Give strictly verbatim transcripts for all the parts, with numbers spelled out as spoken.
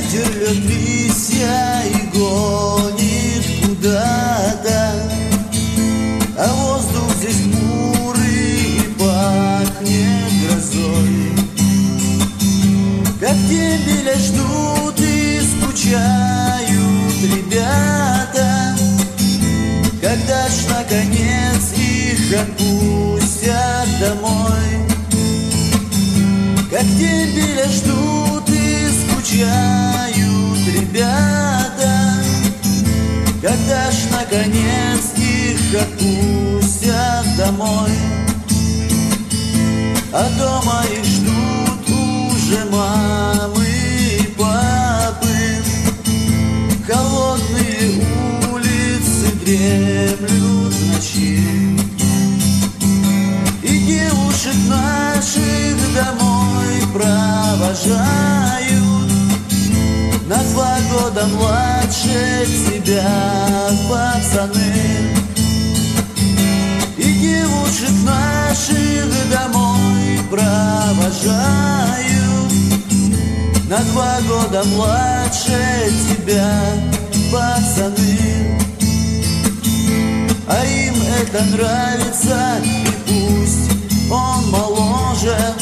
Ветер льет листья и гонит куда-то, а воздух здесь хмурый и пахнет грозой. Как дембеля ждут и скучают ребята, когда ж наконец их отпустят домой. Как дембеля ждут и скучают ребята, когда ж наконец их отпустят домой. А дома их ждут уже мамы и папы, холодные улицы дремлют в ночи, и девушек наших домой провожают на два года младше тебя пацаны. И девушек наших домой провожают на два года младше тебя пацаны. А им это нравится, и пусть он моложе,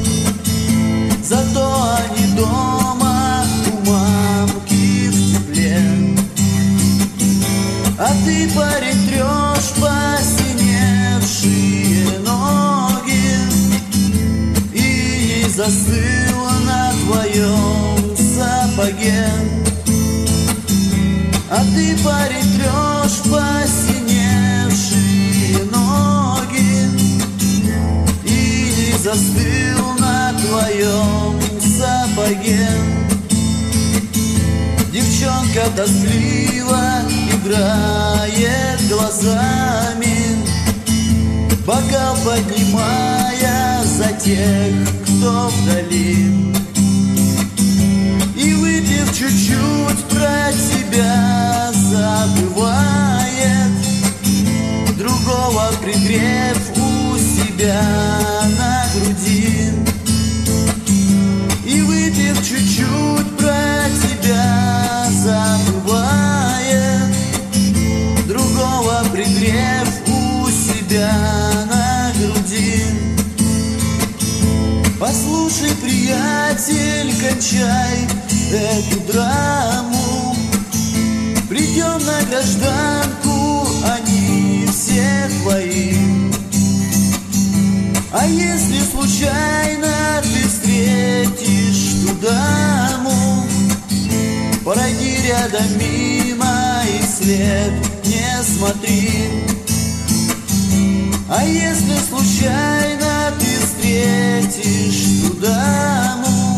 зато они дома у мамки в тепле. А ты, парень, трешь посиневшие ноги, и не застыл на твоем сапоге. А ты, парень, трешь посиневшие ноги, и не застыл на твоем сапоге. Девчонка тоскливо играет глазами, бокал поднимая за тех, кто вдали. И выпив чуть-чуть, про тебя забывает, другого пригрев у себя на груди. И выпив чуть-чуть, про тебя забывает, другого пригрев у себя на груди. Послушай, приятель, кончай эту драму, придем на гражданку, они все твои. А если случайно ты встретишь ту даму, пройди рядом мимо и след не смотри. А если случайно ты встретишь ту даму,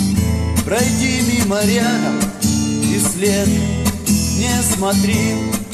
пройди мимо рядом и след не смотри.